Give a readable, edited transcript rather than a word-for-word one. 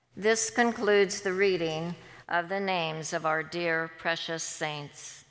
This concludes the reading of the names of our dear precious saints.